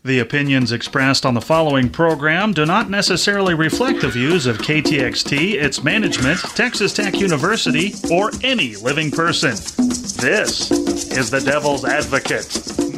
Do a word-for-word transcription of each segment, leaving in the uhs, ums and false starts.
The opinions expressed on the following program do not necessarily reflect the views of K T X T, its management, Texas Tech University, or any living person. This is the Devil's Advocate.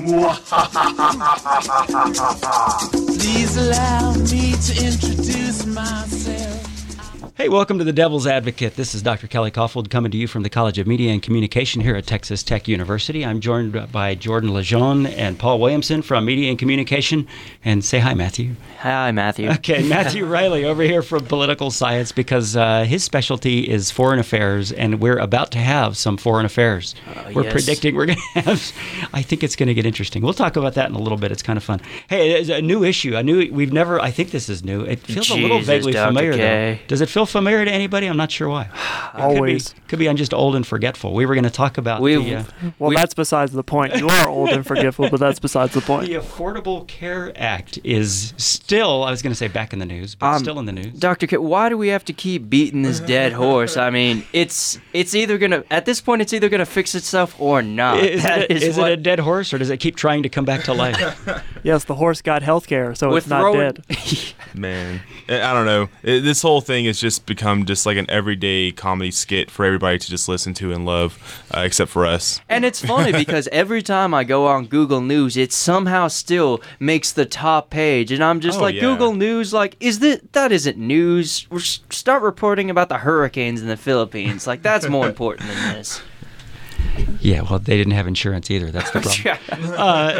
Please allow me to introduce myself. Hey, welcome to the Devil's Advocate. This is Doctor Kelly Caulfield coming to you from the College of Media and Communication here at Texas Tech University. I'm joined by Jordan Lejeune and Paul Williamson from Media and Communication. And say hi, Matthew. Hi, Matthew. Okay, Matthew Riley over here from Political Science because uh, his specialty is foreign affairs, and we're about to have some foreign affairs. Uh, we're yes. predicting we're going to have, I think it's going to get interesting. We'll talk about that in a little bit. It's kind of fun. Hey, it's a new issue. I knew we've never, I think this is new. It feels Jesus, a little vaguely Doctor familiar, K. though. Does it feel familiar to anybody? I'm not sure why. It Always. Could be, could be I'm just old and forgetful. We were going to talk about we, the... Uh, well, we, that's besides the point. You are old and forgetful, but that's besides the point. The Affordable Care Act is still, I was going to say back in the news, but um, still in the news. Doctor K, why do we have to keep beating this dead horse? I mean, it's it's either going to, at this point, it's either going to fix itself or not. Is, it, is is what, it a dead horse, or does it keep trying to come back to life? Yes, the horse got health care, so With it's not throwing, dead. Man, I don't know. It, this whole thing has just become just like an everyday comedy skit for everybody to just listen to and love, uh, except for us. And it's funny because every time I go on Google News, it somehow still makes the top page, and I'm just Oh, like, yeah. Google News, like, is this, that isn't news. We're, start reporting about the hurricanes in the Philippines. Like, that's more important than this. Yeah, well, they didn't have insurance either. That's the problem. uh,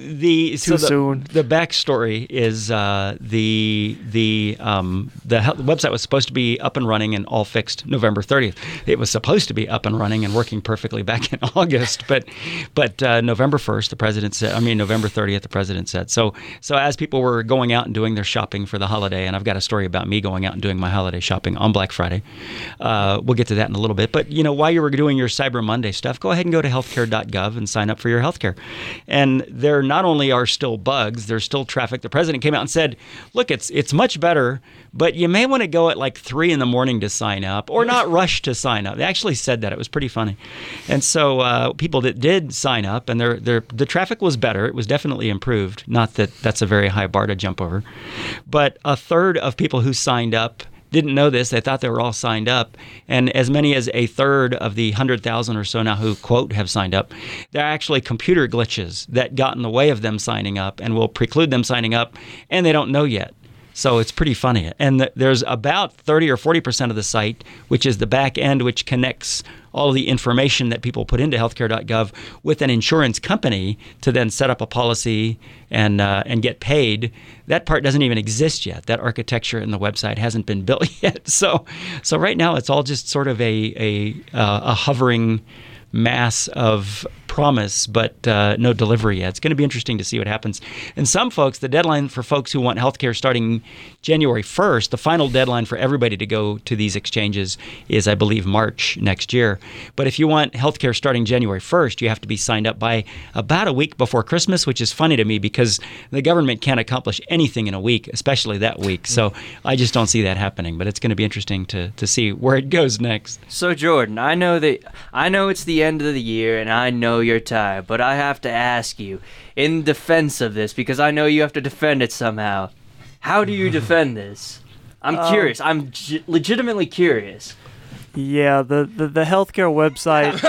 the so Too the, soon. The backstory is uh, the the um, the he- website was supposed to be up and running and all fixed November thirtieth. It was supposed to be up and running and working perfectly back in August, but but uh, November first, the president said. I mean November thirtieth, the president said. So so as people were going out and doing their shopping for the holiday, and I've got a story about me going out and doing my holiday shopping on Black Friday. Uh, we'll get to that in a little bit. But you know, while you were doing your Cyber Monday stuff, go ahead and go to healthcare dot gov and sign up for your healthcare. And there not only are still bugs, there's still traffic. The president came out and said, look, it's it's much better, but you may want to go at like three in the morning to sign up or not rush to sign up. They actually said that. It was pretty funny. And so uh, people that did sign up, and their their the traffic was better. It was definitely improved. Not that that's a very high bar to jump over. But a third of people who signed up didn't know this. They thought they were all signed up. And as many as a third of the one hundred thousand or so now who, quote, have signed up, there are actually computer glitches that got in the way of them signing up and will preclude them signing up, and they don't know yet. So it's pretty funny. And th- there's about thirty or forty percent of the site, which is the back end, which connects all of the information that people put into healthcare dot gov with an insurance company to then set up a policy and uh, and get paid. That part doesn't even exist yet. That architecture in the website hasn't been built yet. So so right now it's all just sort of a a, uh, a hovering mass of promise, but uh, no delivery yet. It's going to be interesting to see what happens. And some folks, the deadline for folks who want healthcare starting January first, the final deadline for everybody to go to these exchanges is, I believe, March next year. But if you want healthcare starting January first, you have to be signed up by about a week before Christmas, which is funny to me because the government can't accomplish anything in a week, especially that week. So I just don't see that happening. But it's going to be interesting to, to see where it goes next. So, Jordan, I know that I know it's the end of the year, and I know you're tired, but I have to ask you, in defense of this, because I know you have to defend it somehow, how do you defend this? I'm Um, curious. I'm g- legitimately curious. Yeah, the, the, the healthcare website.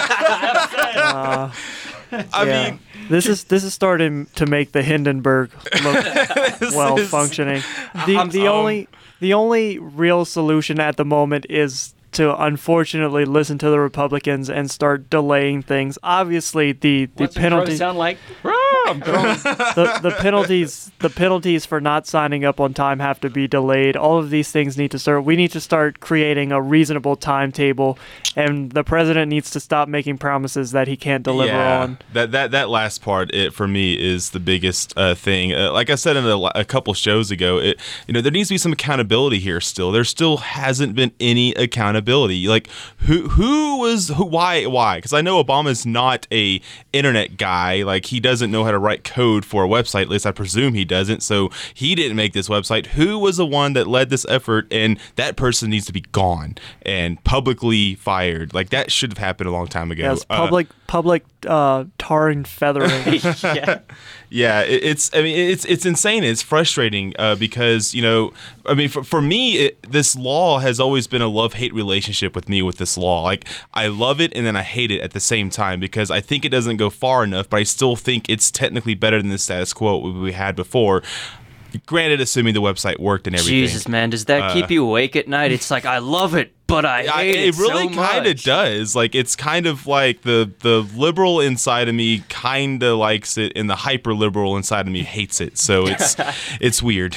uh, I yeah. mean, This is this is starting to make the Hindenburg look well is- functioning. The I'm- the um, only the only real solution at the moment is to unfortunately listen to the Republicans and start delaying things. Obviously, the the What's the crow penalty sound like? I'm throwing. the, the penalties the penalties for not signing up on time have to be delayed. All of these things need to start. We need to start creating a reasonable timetable, and the president needs to stop making promises that he can't deliver yeah, on. That that that last part, it for me is the biggest uh, thing. Uh, like I said in a, a couple shows ago, it you know there needs to be some accountability here. Still, there still hasn't been any accountability. Like who who was who why why? Because I know Obama's not a internet guy. Like he doesn't know how to write code for a website. At least I presume he doesn't. So he didn't make this website. Who was the one that led this effort? And that person needs to be gone and publicly fired. Like that should have happened a long time ago. Yes, Uh, public public uh, tar and feathering. yeah. Yeah, it, it's. I mean, it's it's insane. It's frustrating uh, because you know, I mean, for, for me, it, this law has always been a love-hate relationship with me with this law. Like, I love it and then I hate it at the same time because I think it doesn't go far enough, but I still think it's technically better than the status quo we had before. Granted, assuming the website worked and everything. Jesus, man, does that Uh, keep you awake at night? It's like, I love it, but I hate I, it, it really so kind of much. does. Like, it's kind of like the the liberal inside of me kind of likes it, and the hyper liberal inside of me hates it. So it's it's weird.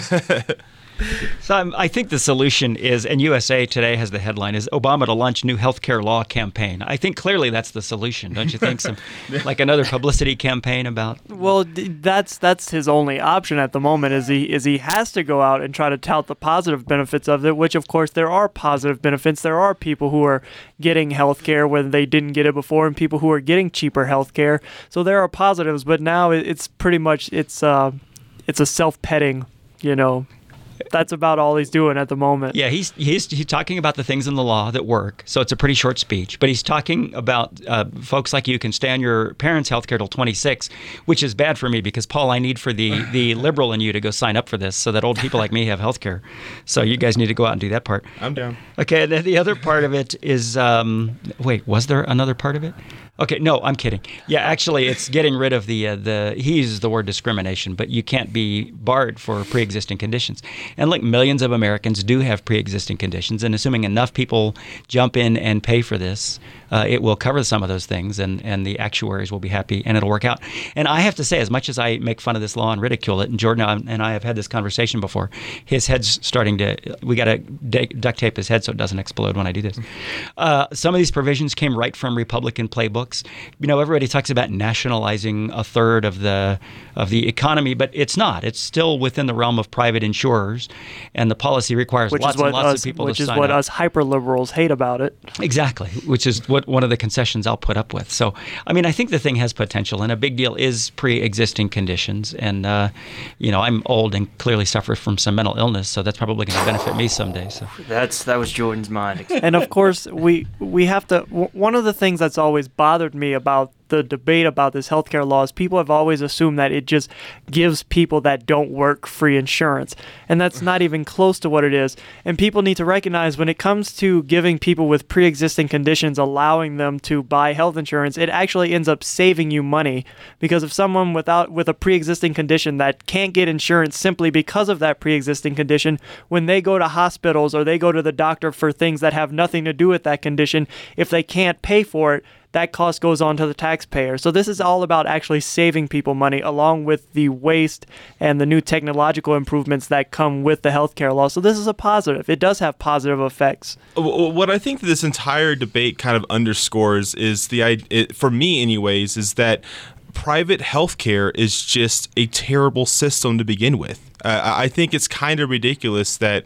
So I'm, I think the solution is, and U S A Today has the headline, is Obama to launch new healthcare law campaign. I think clearly that's the solution, don't you think? Some like another publicity campaign about. Well, d- that's that's his only option at the moment. Is he is he has to go out and try to tout the positive benefits of it, which of course there are positive benefits. There are people who are getting health care when they didn't get it before, and people who are getting cheaper health care. So there are positives, but now it- it's pretty much it's uh it's a self-petting, you know. That's about all he's doing at the moment. Yeah, he's he's he's talking about the things in the law that work. So it's a pretty short speech, but he's talking about uh, folks like you can stay on your parents' health care till twenty-six, which is bad for me because Paul, I need for the the liberal in you to go sign up for this so that old people like me have health care. So you guys need to go out and do that part. I'm down. Okay, and then the other part of it is um, wait, was there another part of it? Okay, no, I'm kidding. Yeah, actually, it's getting rid of the uh, the he uses the word discrimination, but you can't be barred for pre-existing conditions. And look, millions of Americans do have pre-existing conditions, and assuming enough people jump in and pay for this, uh, it will cover some of those things, and, and the actuaries will be happy, and it'll work out. And I have to say, as much as I make fun of this law and ridicule it, and Jordan and I have had this conversation before, his head's starting to, we got to duct tape his head so it doesn't explode when I do this. Uh, some of these provisions came right from Republican playbooks. You know, everybody talks about nationalizing a third of the of the economy, but it's not. It's still within the realm of private insurers, and the policy requires Which lots is what and lots us, of people which to is sign what up. us hyper liberals hate about it. Exactly, which is what one of the concessions I'll put up with. So, I mean, I think the thing has potential, and a big deal is pre-existing conditions. And uh, you know, I'm old and clearly suffer from some mental illness, so that's probably going to benefit me someday. So, That's that was Jordan's mind. And of course, we we have to. W- one of the things that's always bothered me about the debate about this healthcare law is people have always assumed that it just gives people that don't work free insurance, and that's not even close to what it is. And people need to recognize when it comes to giving people with pre-existing conditions, allowing them to buy health insurance, it actually ends up saving you money, because if someone without with a pre-existing condition that can't get insurance simply because of that pre-existing condition, when they go to hospitals or they go to the doctor for things that have nothing to do with that condition, if they can't pay for it, that cost goes on to the taxpayer. So this is all about actually saving people money, along with the waste and the new technological improvements that come with the healthcare law. So this is a positive. It does have positive effects. What I think this entire debate kind of underscores is the idea, for me anyways, is that private healthcare is just a terrible system to begin with. Uh, I think it's kind of ridiculous that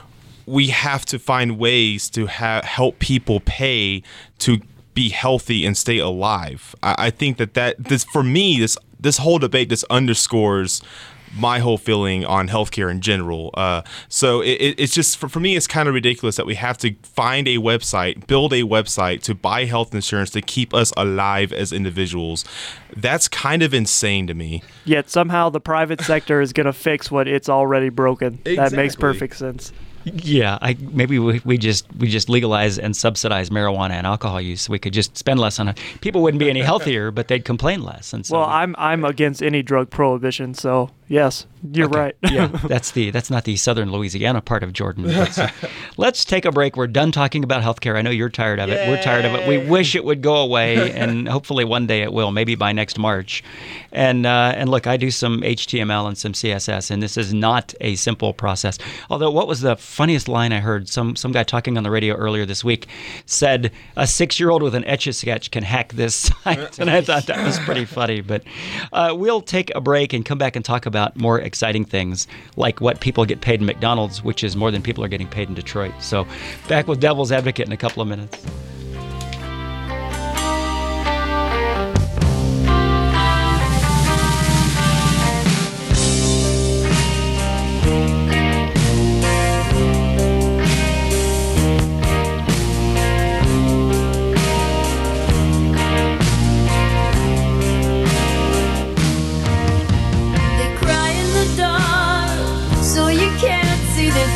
we have to find ways to ha- help people pay to be healthy and stay alive. I, I think that, that this, for me, this this whole debate just underscores my whole feeling on healthcare in general. Uh, so it, it, it's just, for, for me, it's kind of ridiculous that we have to find a website, build a website to buy health insurance to keep us alive as individuals. That's kind of insane to me. Yet somehow the private sector is going to fix what it's already broken. That makes Exactly. perfect sense. yeah, I maybe we, we just we just legalize and subsidize marijuana and alcohol use. We could just spend less on it. People wouldn't be any healthier, but they'd complain less. And so Well, I'm I'm against any drug prohibition, so yes, you're Okay. right. yeah, that's the that's not the southern Louisiana part of Jordan. But, uh, let's take a break. We're done talking about healthcare. I know you're tired of it. We're tired of it. We wish it would go away, and hopefully one day it will. Maybe by next March. And uh, and look, I do some H T M L and some C S S, and this is not a simple process. Although, what was the funniest line I heard? Some some guy talking on the radio earlier this week said a six-year-old with an Etch-a-Sketch can hack this site, and I thought that was pretty funny. But uh, we'll take a break and come back and talk about more exciting things like what people get paid in McDonald's, which is more than people are getting paid in Detroit. So back with Devil's Advocate in a couple of minutes.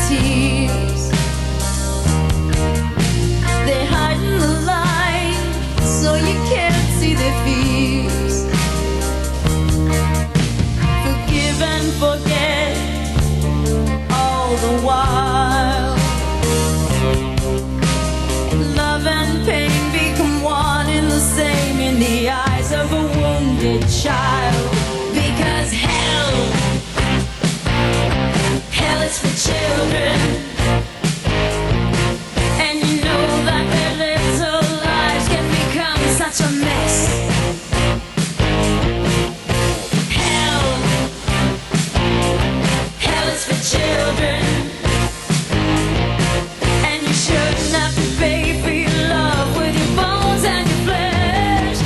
tears. They hide in the light, so you can't see their fears. Forgive and forget all the while. Love and pain become one and the same in the eyes of a wounded child. Because hell, hell is for children. And you know that their little lives can become such a mess. Hell, hell is for children. And you shouldn't have to pay for your love with your bones and your flesh.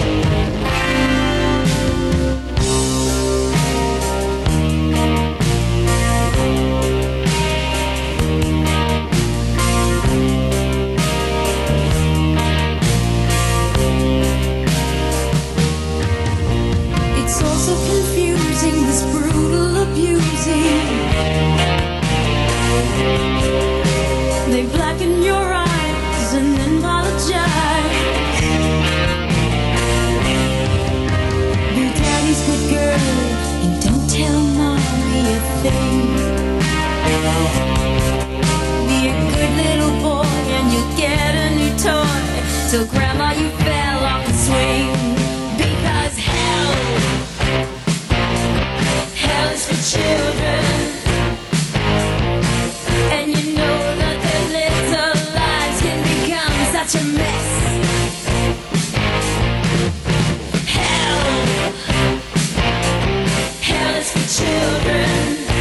It's also confusing, this brutal abusing. They blacken your eyes and then apologize. Be daddy's good girl and don't tell mommy a thing. Be a good little boy and you'll get a new toy. Till grandma you fell off the swing. Because hell, hell is for children. And you know that their little lives can become such a mess. Hell, hell is for children.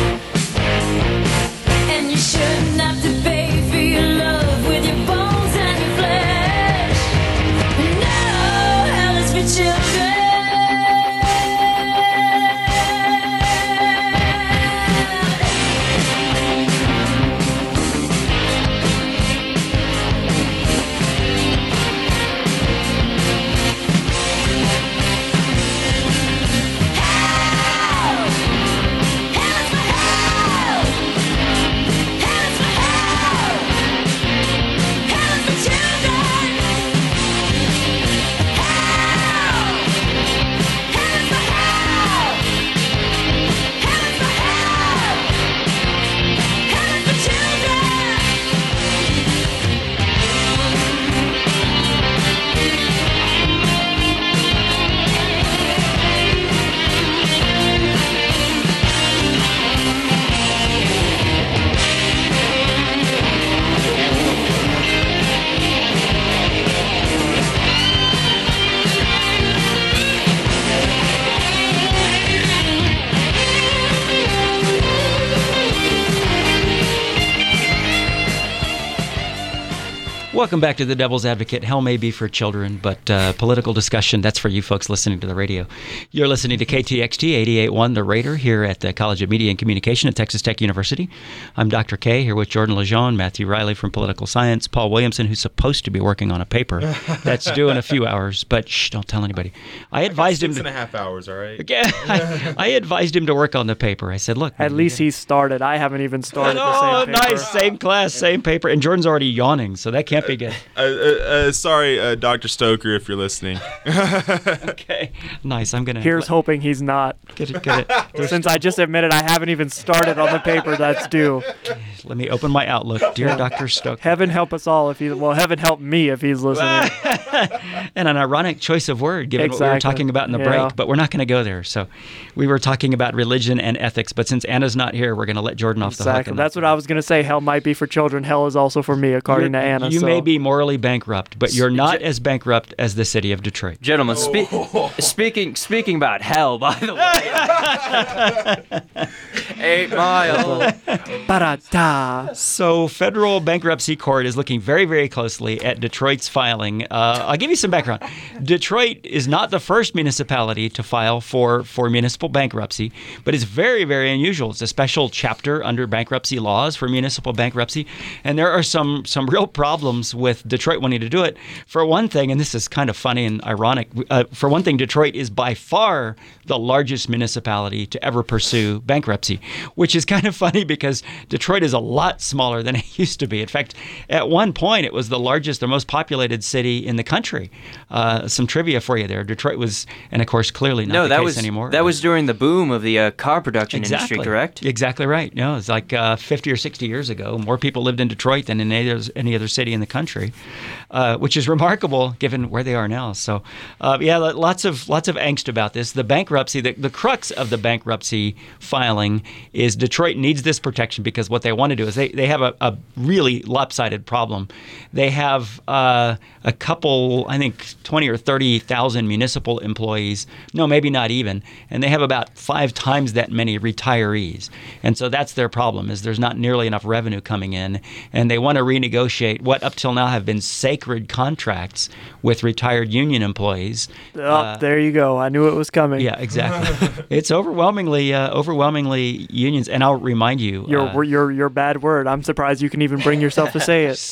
And you shouldn't have to pay for your love with your bones and your flesh. No, hell is for children. Welcome back to The Devil's Advocate. Hell may be for children, but uh, political discussion, that's for you folks listening to the radio. You're listening to K T X T eighty-eight point one, The Raider, here at the College of Media and Communication at Texas Tech University. I'm Doctor K, here with Jordan Lejeune, Matthew Riley from Political Science, Paul Williamson, who's supposed to be working on a paper that's due in a few hours, but shh, don't tell anybody. I advised I him six to... and a half hours, all right? Okay, I, I advised him to work on the paper. I said, look... At least he's started. I haven't even started the Oh, same paper. nice. Same class, same paper. And Jordan's already yawning, so that can't be good. Uh, uh, uh, sorry, uh, Doctor Stoker, if you're listening. Okay, nice. I'm going to... Here's hoping he's not. Get it, get it. Since I just admitted I haven't even started on the paper that's due. Let me open my Outlook. Dear Doctor Stoker. Heaven help us all if he, well, heaven help me if he's listening. And an ironic choice of word, given what we were Exactly. talking about in the Yeah. break, but we're not going to go there. So we were talking about religion and ethics, but since Anna's not here, we're going to let Jordan off the hook. Exactly. That's what I was going to say. Hell might be for children. Hell is also for me, according You're- to Anna. You so. may be morally bankrupt, but you're not as bankrupt as the city of Detroit. Gentlemen, spe- speaking speaking about hell, by the way. Eight Mile. Ba-da-da. So, federal bankruptcy court is looking very, very closely at Detroit's filing. Uh, I'll give you some background. Detroit is not the first municipality to file for, for municipal bankruptcy, but it's very, very unusual. It's a special chapter under bankruptcy laws for municipal bankruptcy, and there are some some real problems with Detroit wanting to do it. For one thing, and this is kind of funny and ironic, uh, for one thing, Detroit is by far the largest municipality to ever pursue bankruptcy. which is kind of funny because Detroit is a lot smaller than it used to be. In fact, at one point, it was the largest, the most populated city in the country. Uh, some trivia for you there. Detroit was, and of course, clearly not no, the that case was, anymore. That was during the boom of the uh, car production Exactly. industry, correct? Exactly right. No, it's like uh, fifty or sixty years ago. More people lived in Detroit than in any other, any other city in the country, uh, which is remarkable given where they are now. So, uh, yeah, lots of lots of angst about this. The bankruptcy, the, the crux of the bankruptcy filing is Detroit needs this protection because what they want to do is they, they have a, a really lopsided problem. They have uh, a couple, I think, twenty or thirty thousand municipal employees. No, maybe not even. And they have about five times that many retirees. And so that's their problem, is there's not nearly enough revenue coming in. And they want to renegotiate what up till now have been sacred contracts with retired union employees. Oh, Uh, there you go. I knew it was coming. Yeah, exactly. It's overwhelmingly, uh, overwhelmingly unions. And I'll remind you, Your uh, your your bad word. I'm surprised you can even bring yourself to say it.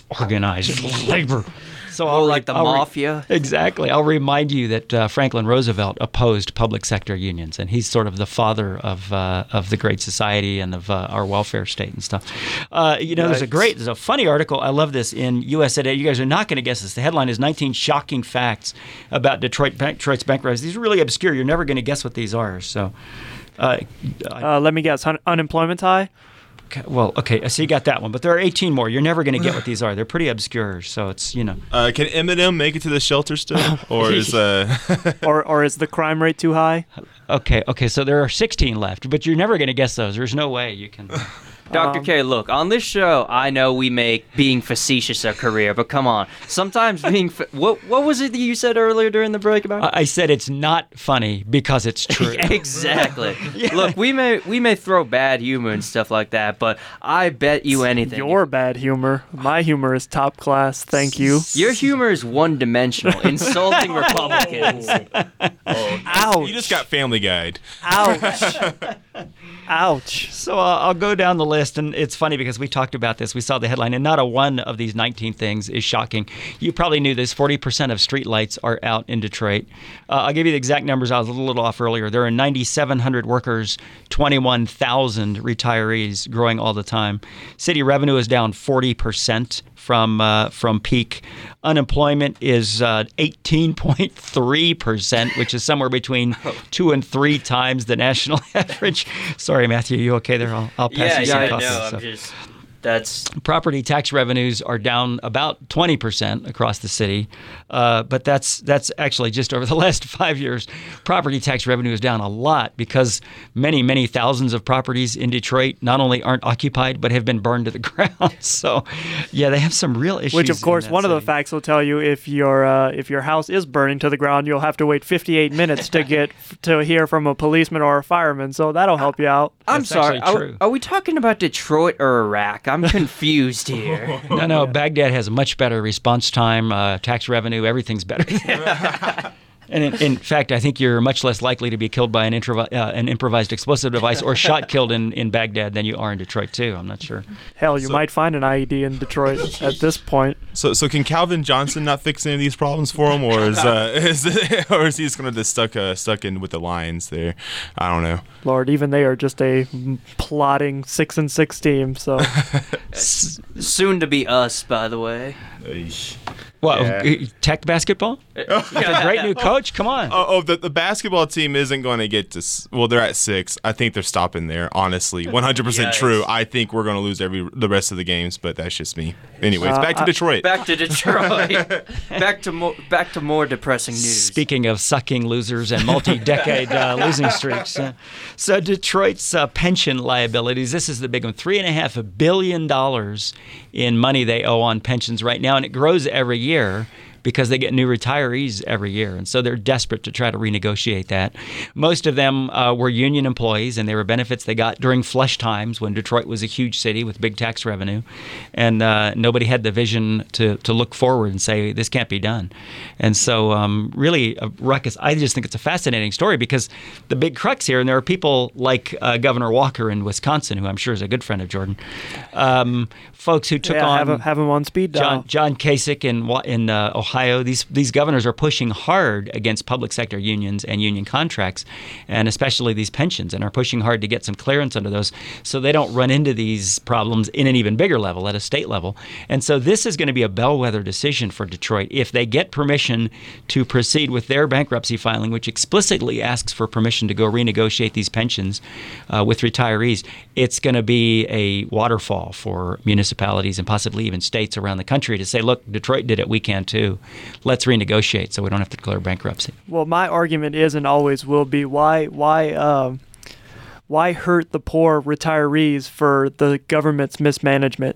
organized labor. So Oh, I'll re- like the I'll re- mafia? Exactly. I'll remind you that uh, Franklin Roosevelt opposed public sector unions, and he's sort of the father of uh, of the Great Society and of uh, our welfare state and stuff. Uh, you know, there's a great, there's a funny article. I love this in U S A Today. You guys are not going to guess this. The headline is nineteen shocking facts about Detroit Detroit's bankruptcy. These are really obscure. You're never going to guess what these are. So, uh, I- Uh, let me guess. Un- unemployment high. okay, well, okay. So you got that one, but there are eighteen more. You're never going to get what these are. They're pretty obscure. So it's, you know. Uh, can Eminem make it to the shelter still, or is uh? or or is the crime rate too high? Okay, okay, so there are sixteen left, but you're never going to guess those. There's no way you can. Doctor K, look, on this show, I know we make being facetious a career, but come on. Sometimes being... Fa- what what was it that you said earlier during the break about? I I said it's not funny because it's true. Exactly. Look, we may we may throw bad humor and stuff like that, but I bet you anything. Your bad humor. My humor is top class. Thank you. Your humor is one-dimensional, insulting Republicans. Ouch. You just got Family Guide. Ouch. Ouch. So uh, I'll go down the list, and it's funny because we talked about this. We saw the headline, and not a one of these nineteen things is shocking. You probably knew this. forty percent of streetlights are out in Detroit. Uh, I'll give you the exact numbers. I was a little off earlier. There are nine thousand seven hundred workers, twenty-one thousand retirees, growing all the time. City revenue is down forty percent from uh, from peak. Unemployment is uh, eighteen point three percent, which is somewhere between two and three times the national average. Sorry, Matthew, you okay there? I'll, I'll pass Yeah, you some yeah, coffee. no, So. I'm just... That's... Property tax revenues are down about twenty percent across the city, uh, but that's that's actually just over the last five years. Property tax revenue is down a lot because many, many thousands of properties in Detroit not only aren't occupied but have been burned to the ground. So, yeah, they have some real issues. Which, of course, in that one of the city. facts will tell you if your uh, if your house is burning to the ground, you'll have to wait fifty-eight minutes to get to hear from a policeman or a fireman. So that'll help you out. I'm That's sorry. actually Are, true. are we talking about Detroit or Iraq? I'm confused here. No, no, Baghdad has a much better response time, uh, tax revenue, everything's better. And in, in fact, I think you're much less likely to be killed by an, introvi- uh, an improvised explosive device or shot killed in, in Baghdad than you are in Detroit, too. I'm not sure. Hell, you So- might find an I E D in Detroit at this point. So, so can Calvin Johnson not fix any of these problems for him, or is uh, is or is he just gonna just stuck uh, stuck in with the Lions there? I don't know. Lord, even they are just a plotting six and six team. So Soon to be us, by the way. Well, Yeah. uh, Tech basketball? A great new coach? Come on. Oh, oh the, the basketball team isn't going to get to. s- Well, they're at six. I think they're stopping there. Honestly, one hundred percent Yikes. true. I think we're going to lose every the rest of the games, but that's just me. Anyways, Uh, back to I- Detroit. Back to Detroit. back to more. Back to more depressing news. Speaking of sucking losers and multi-decade uh, losing streaks, uh, so Detroit's uh, pension liabilities. This is the big one: three and a half billion dollars in money they owe on pensions right now, and it grows every year because they get new retirees every year. And so they're desperate to try to renegotiate that. Most of them uh, were union employees, and they were benefits they got during flush times when Detroit was a huge city with big tax revenue. And uh, nobody had the vision to, to look forward and say, this can't be done. And so um, really, a ruckus. I just think it's a fascinating story because the big crux here, and there are people like uh, Governor Walker in Wisconsin, who I'm sure is a good friend of Jordan, um, folks who took yeah, on have, him- have him on speed dial. John, John Kasich in, Wa- in uh, Ohio. Ohio. These these governors are pushing hard against public sector unions and union contracts, and especially these pensions, and are pushing hard to get some clearance under those so they don't run into these problems in an even bigger level, at a state level. And so this is going to be a bellwether decision for Detroit. If they get permission to proceed with their bankruptcy filing, which explicitly asks for permission to go renegotiate these pensions uh, with retirees, it's going to be a waterfall for municipalities and possibly even states around the country to say, look, Detroit did it, we can too. Let's renegotiate so we don't have to declare bankruptcy. Well, my argument is and always will be why why um, why hurt the poor retirees for the government's mismanagement?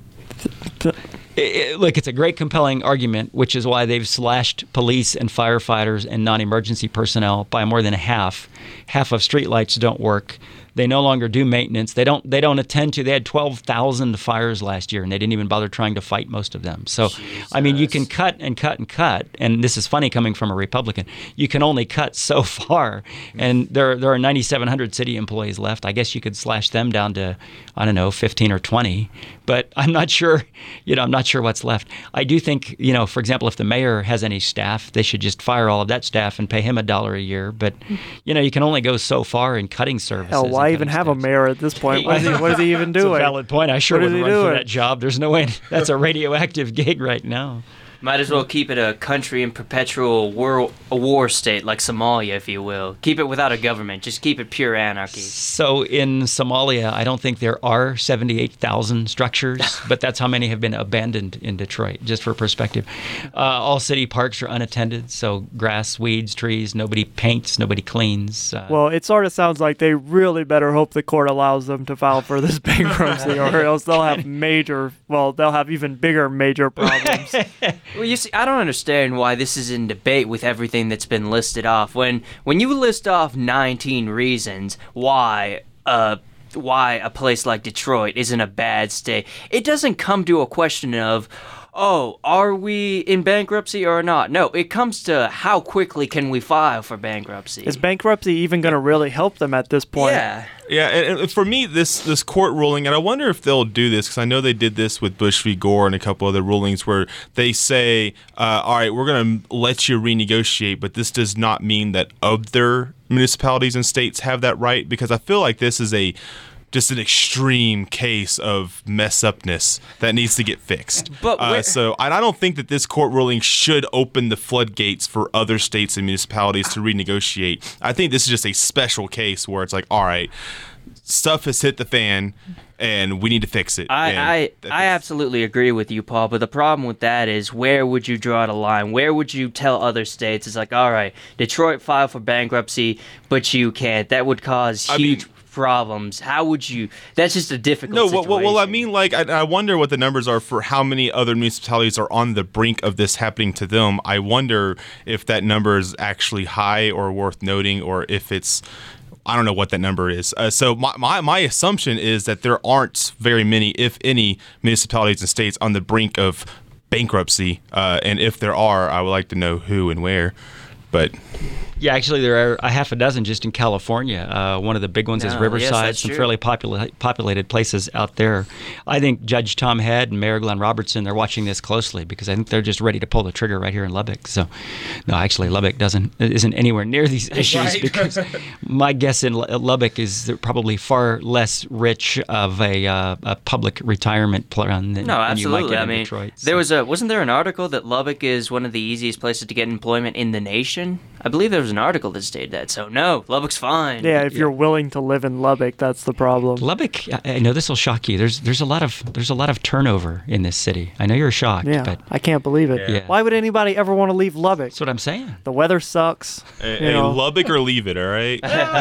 It, it, look, it's a great, compelling argument, which is why they've slashed police and firefighters and non-emergency personnel by more than half. Half of streetlights don't work. They no longer do maintenance. They don't. They don't attend to. They had twelve thousand fires last year, and they didn't even bother trying to fight most of them. So, Jesus. I mean, you can cut and cut and cut. And this is funny coming from a Republican. You can only cut so far. And there, there are ninety-seven hundred city employees left. I guess you could slash them down to, I don't know, fifteen or twenty. But I'm not sure. You know, I'm not sure what's left. I do think, you know, for example, if the mayor has any staff, they should just fire all of that staff and pay him a dollar a year. But, you know, you can only go so far in cutting services. Hell, why even have a mayor at this point? What is he, what is he even doing? That's a valid point. I sure What is wouldn't he run for doing? that job. There's no way. That's a radioactive gig right now. Might as well keep it a country in perpetual war, a war state like Somalia, if you will. Keep it without a government. Just keep it pure anarchy. So in Somalia, I don't think there are seventy-eight thousand structures, but that's how many have been abandoned in Detroit, just for perspective. Uh, all city parks are unattended, so grass, weeds, trees, nobody paints, nobody cleans. Uh, Well, it sort of sounds like they really better hope the court allows them to file for this bankruptcy, or else they'll have major, well, they'll have even bigger major problems. Well, you see, I don't understand why this is in debate with everything that's been listed off. When when you list off nineteen reasons why uh why a place like Detroit is in a bad state, it doesn't come to a question of, oh, are we in bankruptcy or not? No, it comes to how quickly can we file for bankruptcy. Is bankruptcy even going to really help them at this point? Yeah. Yeah, and, and for me, this this court ruling, and I wonder if they'll do this, because I know they did this with Bush v. Gore and a couple other rulings where they say, uh, all right, we're going to let you renegotiate, but this does not mean that other municipalities and states have that right, because I feel like this is a just an extreme case of mess upness that needs to get fixed. But uh, where- so and I don't think that this court ruling should open the floodgates for other states and municipalities to renegotiate. I think this is just a special case where it's like, all right, stuff has hit the fan and we need to fix it. I, And I, that I is- absolutely agree with you, Paul, but the problem with that is, where would you draw the line? Where would you tell other states? It's like, all right, Detroit filed for bankruptcy, but you can't. That would cause I huge mean- problems. How would you? That's just a difficult No, situation. well, well, I mean, like, I, I wonder what the numbers are for how many other municipalities are on the brink of this happening to them. I wonder if that number is actually high or worth noting, or if it's, I don't know what that number is. Uh, so my, my, my assumption is that there aren't very many, if any, municipalities and states on the brink of bankruptcy. Uh, and if there are, I would like to know who and where. But Yeah, actually, there are a half a dozen just in California. Uh, one of the big ones is No, yes, Riverside, that's some true. fairly popula- populated places out there. I think Judge Tom Head and Mayor Glenn Robertson, they're watching this closely because I think they're just ready to pull the trigger right here in Lubbock. So, no, actually, Lubbock doesn't isn't anywhere near these issues Right. because my guess in Lu- Lubbock is they're probably far less rich of a, uh, a public retirement plan than, No, than you might absolutely. get I in mean, Detroit. there So- was a wasn't there an article that Lubbock is one of the easiest places to get employment in the nation? I believe there was an article that stated that. So no, Lubbock's fine. Yeah, if you're willing to live in Lubbock, that's the problem. Lubbock, I I know this will shock you. There's there's a lot of there's a lot of turnover in this city. I know you're shocked, Yeah, but I can't believe it. Yeah. Why would anybody ever want to leave Lubbock? that's what I'm saying. The weather sucks. hey, you know, Lubbock or leave it, all right?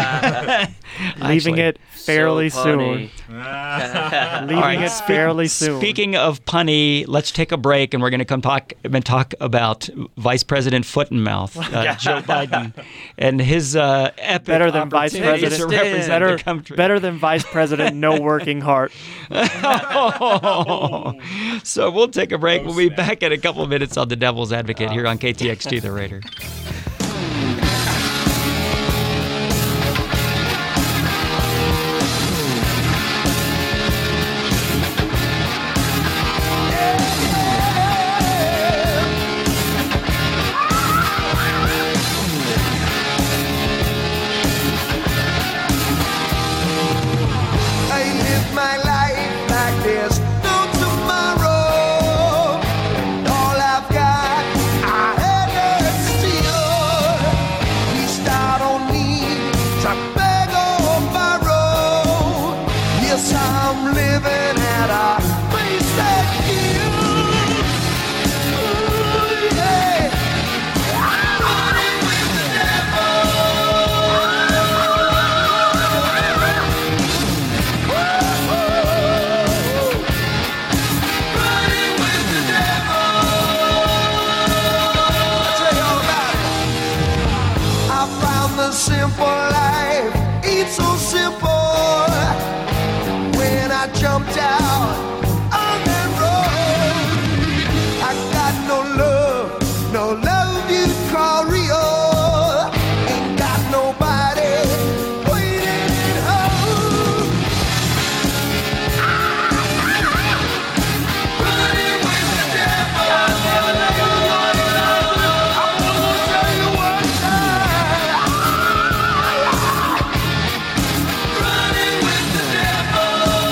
leaving Actually, it fairly So soon. funny. Leaving right, it fairly soon. Speaking of punny, let's take a break, and we're going to come talk and talk about Vice President Footenmouth, uh, Joe Biden, and his uh, epic Better than Vice opportunity President. to represent Better, the country. better than Vice President. No working heart. So we'll take a break. We'll be back in a couple of minutes on The Devil's Advocate here on K T X T, The Raider. living at a place that kills. Ooh, yeah. Running with the devil. Whoa. Running with the devil. I'll tell you all about it. I found the simple life, ain't so simple. When I jumped out on that road, I got no love, no love you'd call real. Ain't got nobody waiting at home. Running with the devil. I'm gonna tell you one time. Running with the devil.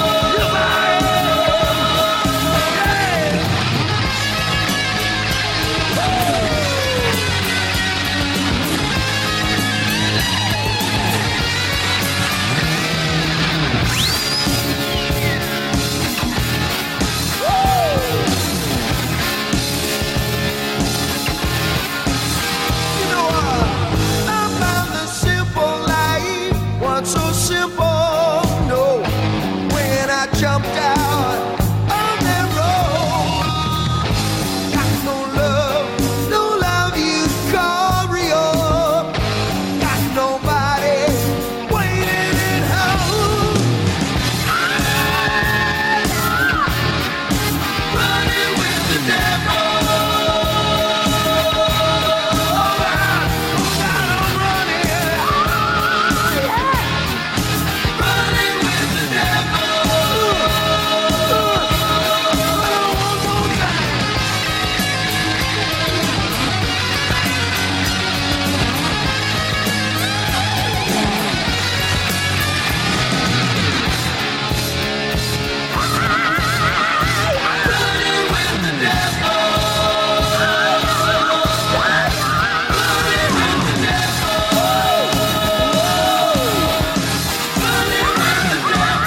You know, uh, I found the simple life wasn't so simple. No, when I jumped out on that road, got no love, no love you call real. Got nobody waiting at home. Running with the devil. I'm running. Running with the devil. One more time. Running with the devil. Running with the devil. Running with the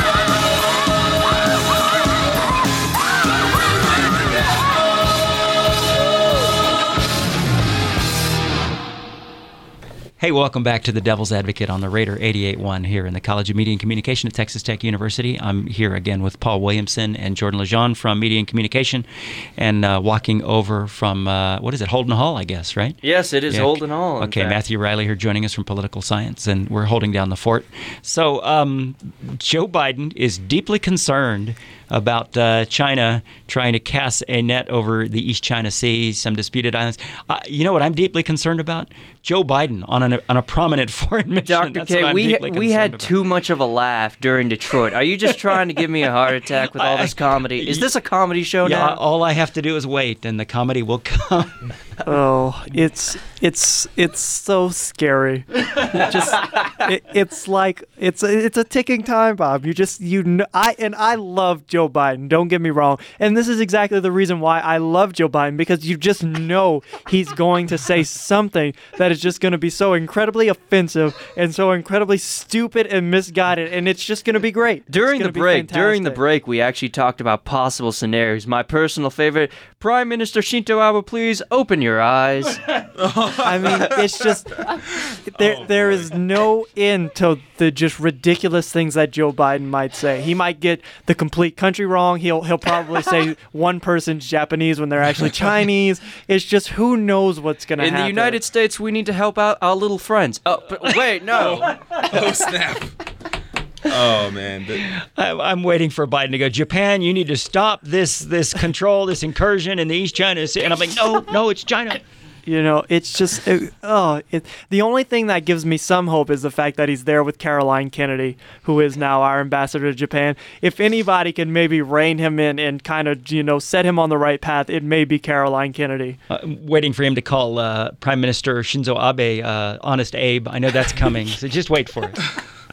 Hey, welcome back to the Devil's Advocate on the Raider eighty-eight point one here in the College of Media and Communication at Texas Tech University. I'm here again with Paul Williamson and Jordan Lejeune from Media and Communication, and uh, walking over from, uh, what is it, Holden Hall, I guess, right? Yes, it is Yeah. Holden Hall. in Okay, fact. Matthew Riley here joining us from Political Science, and we're holding down the fort. So, um, Joe Biden is deeply concerned about uh, China trying to cast a net over the East China Sea, some disputed islands. Uh, you know what I'm deeply concerned about? Joe Biden on, an, on a prominent foreign mission. Doctor That's K, what I'm we deeply we concerned had about. too much of a laugh during Detroit. Are you just trying to give me a heart attack with all I- this comedy? Is this a comedy show Yeah, now? all I have to do is wait, and the comedy will come. Oh, it's it's it's so scary. Just it, it's like it's a, it's a ticking time bomb. You just you know I and I love Joe Biden. Don't get me wrong. And this is exactly the reason why I love Joe Biden, because you just know he's going to say something that is just going to be so incredibly offensive and so incredibly stupid and misguided, and it's just going to be great. It's During gonna the be break, during the fantastic. break, we actually talked about possible scenarios. My personal favorite, Prime Minister Shinzo Abe, please open your eyes. I mean, it's just there. there is no end to the just ridiculous things that Joe Biden might say. He might get the complete country wrong. He'll he'll probably say one person's Japanese when they're actually Chinese. It's just who knows what's gonna In happen. the United States, we need to help out our little friends. Oh, but wait, no. Oh snap! Oh man, The- I- I'm waiting for Biden to go, Japan, you need to stop this this control, this incursion in the East China Sea. And I'm like, no, no, it's China. You know, it's just it, oh, it, the only thing that gives me some hope is the fact that he's there with Caroline Kennedy, who is now our ambassador to Japan. If anybody can maybe rein him in and kind of, you know, set him on the right path, it may be Caroline Kennedy. Uh, waiting for him to call uh, Prime Minister Shinzo Abe uh, Honest Abe. I know that's coming, so just wait for it.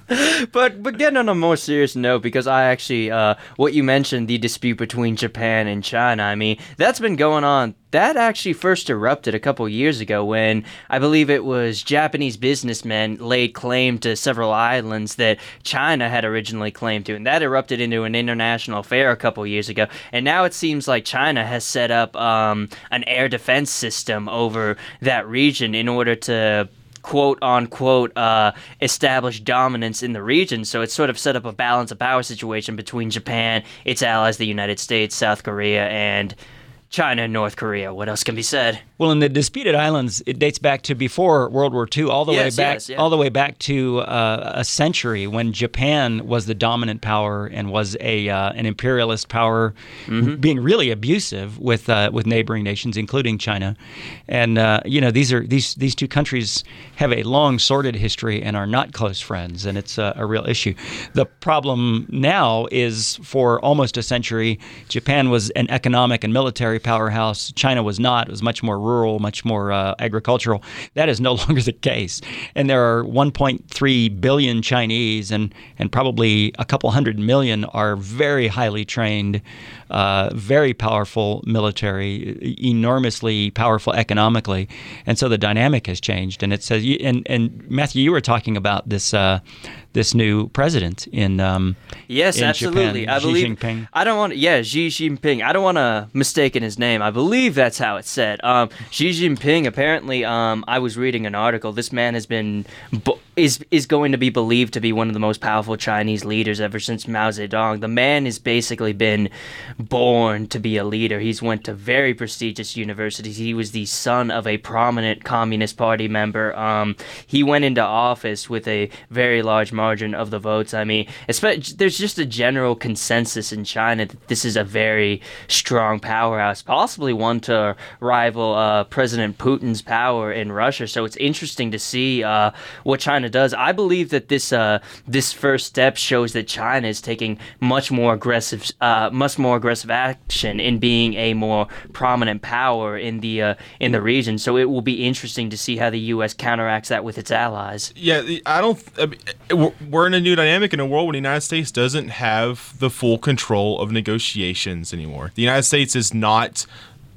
But but getting on a more serious note, because I actually, uh, what you mentioned, the dispute between Japan and China, I mean, that's been going on. That actually first erupted a couple years ago when I believe it was Japanese businessmen laid claim to several islands that China had originally claimed to. And that erupted into an international affair a couple years ago. And now it seems like China has set up um, an air defense system over that region in order to quote unquote uh, establish dominance in the region. So it's sort of set up a balance of power situation between Japan, its allies, the United States, South Korea, and China and North Korea. What else can be said? Well, in the disputed islands, it dates back to before World War Two, all the Yes, way back, yes, yeah. all the way back to uh, a century when Japan was the dominant power and was a uh, an imperialist power, Mm-hmm. being really abusive with uh, with neighboring nations, including China. And uh, you know, these are these these two countries have a long sordid history and are not close friends, and it's a, a real issue. The problem now is, for almost a century, Japan was an economic and military powerhouse. China was not. It was much more rural, much more uh, agricultural. That is no longer the case. And there are one point three billion Chinese, and, and probably a couple hundred million are very highly trained, uh, very powerful military, enormously powerful economically. And so the dynamic has changed. And it says, and, and Matthew, you were talking about this uh, this new president in um, Yes, in absolutely. Japan, I Xi believe. Jinping. I don't want. To, yeah, Xi Jinping. I don't want to mistake his name. I believe that's how it's said. Um, Xi Jinping. Apparently, um, I was reading an article. This man has been bo- is is going to be believed to be one of the most powerful Chinese leaders ever since Mao Zedong. The man has basically been born to be a leader. He's went to very prestigious universities. He was the son of a prominent Communist Party member. Um, he went into office with a very large margin of the votes. I mean, espe- there's just a general consensus in China that this is a very strong powerhouse, possibly one to rival uh, President Putin's power in Russia. So it's interesting to see uh, what China does. I believe that this uh, this first step shows that China is taking much more aggressive, uh, much more aggressive action in being a more prominent power in the uh, in the region. So it will be interesting to see how the U S counteracts that with its allies. Yeah, I don't. I mean, we're- we're in a new dynamic in a world where the United States doesn't have the full control of negotiations anymore. The United States is not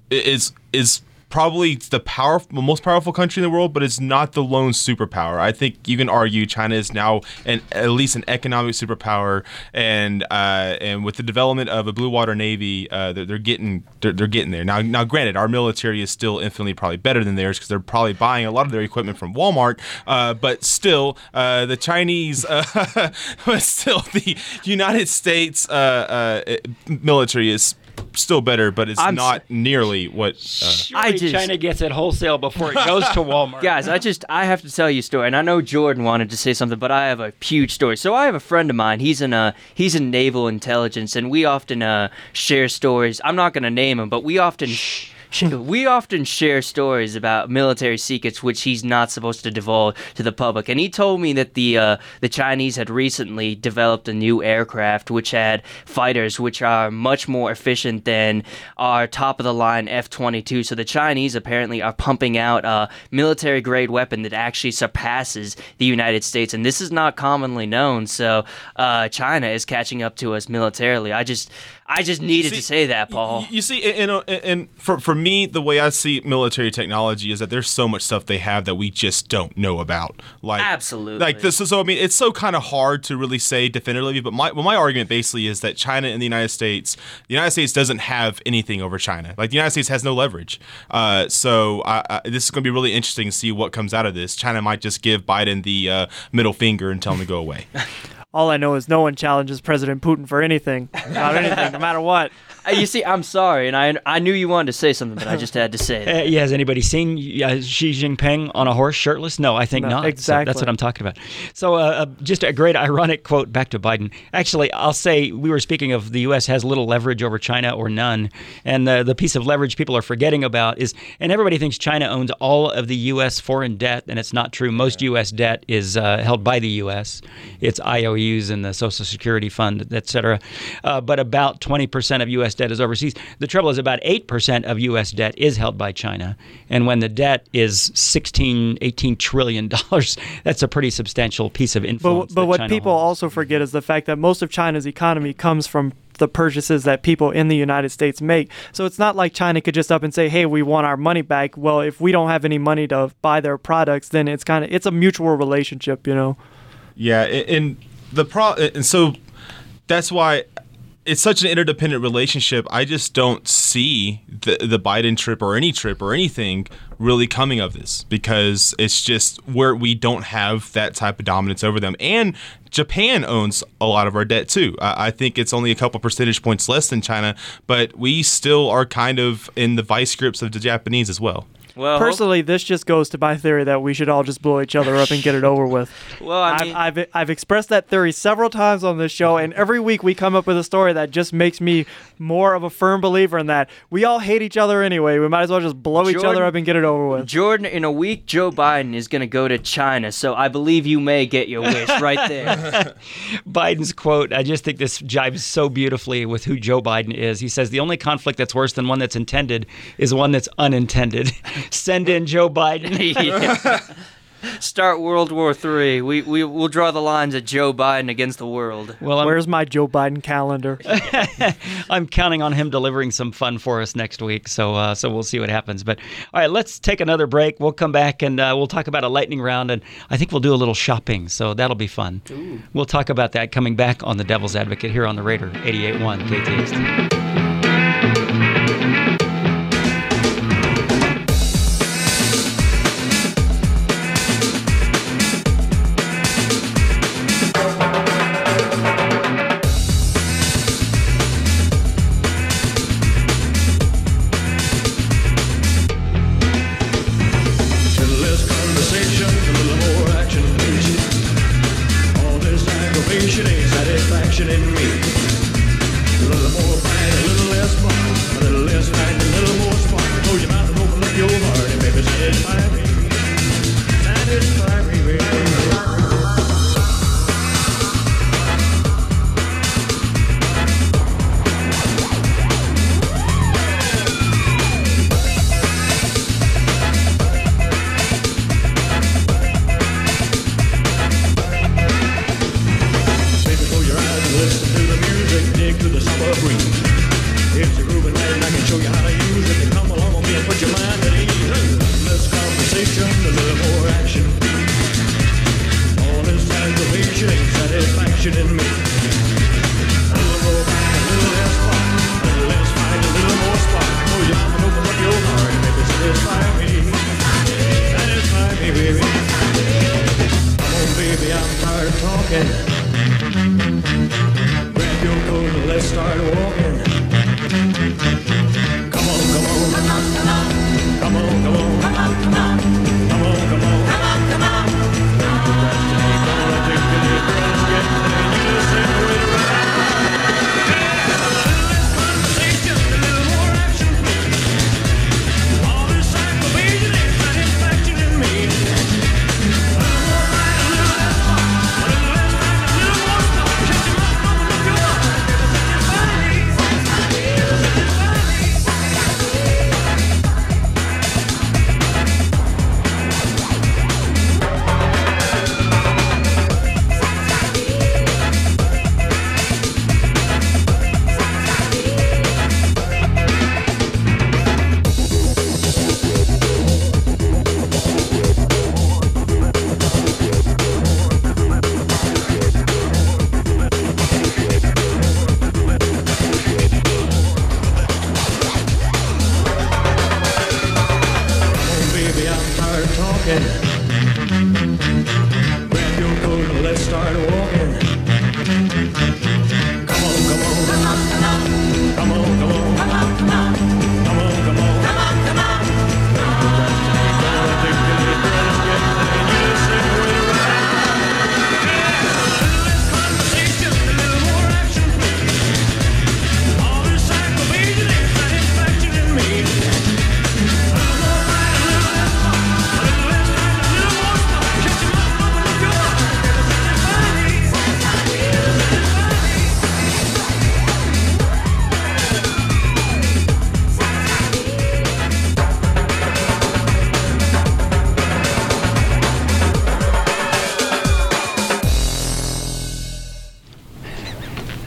is is probably the powerful, most powerful country in the world, but it's not the lone superpower. I think you can argue China is now an, at least an economic superpower, and uh, and with the development of a blue water navy, uh, they're, they're getting they're, they're getting there. Now, now, granted, our military is still infinitely probably better than theirs because they're probably buying a lot of their equipment from Walmart. Uh, but still, uh, the Chinese, uh, but still, the United States uh, uh, military is still better, but it's I'm not nearly what. Uh, Surely I just- China gets it wholesale before it goes to Walmart. Guys, I just I have to tell you a story, and I know Jordan wanted to say something, but I have a huge story. So I have a friend of mine. He's in uh he's in naval intelligence, and we often uh share stories. I'm not gonna name him, but we often. Sh- we often share stories about military secrets which he's not supposed to divulge to the public. And he told me that the uh, the Chinese had recently developed a new aircraft which had fighters which are much more efficient than our top of the line F twenty-two. So the Chinese apparently are pumping out a military grade weapon that actually surpasses the United States, and this is not commonly known. So uh, China is catching up to us militarily. I just I just needed See, to say that, Paul. y- You see, and, and, and for for me, the way I see military technology is that there's so much stuff they have that we just don't know about. Like Absolutely. Like this. So I mean, it's so kind of hard to really say definitively. But my well, my argument basically is that China and the United States, the United States doesn't have anything over China. Like the United States has no leverage. Uh, so I, I, this is going to be really interesting to see what comes out of this. China might just give Biden the uh, middle finger and tell him to go away. All I know is no one challenges President Putin for anything, about anything, no matter what. Uh, you see, I'm sorry, and I I knew you wanted to say something, but I just had to say it. Uh, yeah, has anybody seen uh, Xi Jinping on a horse shirtless? No, I think No, not. So exactly. that's what I'm talking about. So uh, uh, just a great ironic quote back to Biden. Actually, I'll say we were speaking of the U S has little leverage over China or none. And the, the piece of leverage people are forgetting about is, and everybody thinks China owns all of the U S foreign debt, and it's not true. Most U S debt is uh, held by the U S. It's I O Us and the Social Security Fund, et cetera. Uh, but about twenty percent of U S debt is overseas. The trouble is about eight percent of U S debt is held by China. And when the debt is sixteen, eighteen trillion dollars, that's a pretty substantial piece of influence. But, but that what China people holds. also forget is the fact that most of China's economy comes from the purchases that people in the United States make. So it's not like China could just up and say, hey, we want our money back. Well, if we don't have any money to buy their products, then it's kind of, it's a mutual relationship, you know? Yeah, and and the pro, and so that's why it's such an interdependent relationship. I just don't see the the Biden trip or any trip or anything really coming of this, because it's just where we don't have that type of dominance over them. And Japan owns a lot of our debt too. I, I think it's only a couple percentage points less than China, but we still are kind of in the vice grips of the Japanese as well. Well, Personally, this just goes to my theory that we should all just blow each other up and get it over with. well, I mean, I've, I've I've expressed that theory several times on this show, and every week we come up with a story that just makes me more of a firm believer in that. We all hate each other anyway. We might as well just blow each Jordan- other up and get it over with. Jordan, in a week, Joe Biden is going to go to China, so I believe you may get your wish right there. Biden's quote, I just think this jibes so beautifully with who Joe Biden is. He says, the only conflict that's worse than one that's intended is one that's unintended. Send in Joe Biden. Yeah. Start World War Three. We we will draw the lines at Joe Biden against the world. Well, I'm, Where's my Joe Biden calendar? I'm counting on him delivering some fun for us next week. So uh, so we'll see what happens. But all right, let's take another break. We'll come back and uh, we'll talk about a lightning round, and I think we'll do a little shopping. So that'll be fun. Ooh. We'll talk about that coming back on the Devil's Advocate here on the Raider eighty-eight point one K T X T.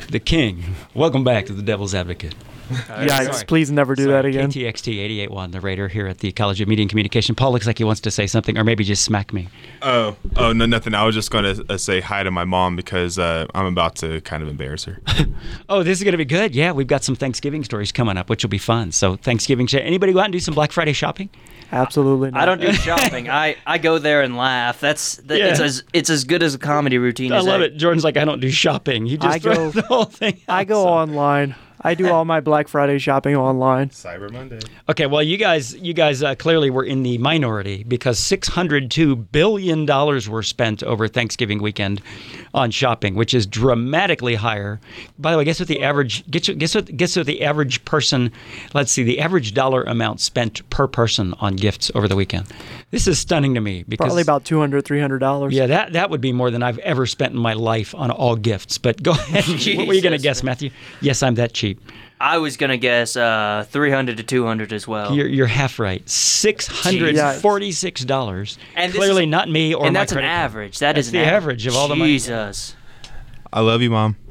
the king. Welcome back to the Devil's Advocate. Yikes, sorry. please never do Sorry, that again. K T X T eighty-eight point one, the Raider here at the College of Media and Communication. Paul looks like he wants to say something, or maybe just smack me. Oh, oh, no, nothing. I was just going to uh, say hi to my mom because uh, I'm about to kind of embarrass her. Oh, this is going to be good. Yeah, we've got some Thanksgiving stories coming up, which will be fun. So Thanksgiving, anybody go out and do some Black Friday shopping? Absolutely not. I don't do shopping. I, I go there and laugh. That's that, Yeah. it's as it's as good as a comedy routine. I as love I- it. Jordan's like, I don't do shopping. You just I throw go- the whole thing out. I go So- online. I do all my Black Friday shopping online. Cyber Monday. Okay, well, you guys, you guys uh, clearly were in the minority because six hundred two billion dollars were spent over Thanksgiving weekend on shopping, which is dramatically higher. By the way, guess what the average guess what, guess what guess what the average person? Let's see, the average dollar amount spent per person on gifts over the weekend. This is stunning to me because Probably about two hundred dollars, three hundred dollars. yeah, that that would be more than I've ever spent in my life on all gifts. But go ahead. What were you going to Jesus. guess, Matthew? Yes, I'm that cheap. I was gonna guess uh, three hundred to two hundred as well. You're, you're half right. Six hundred forty-six dollars. And this Clearly is- not me or and my that's an credit card. average. That That's is the an average of all the money. Jesus. I love you, Mom.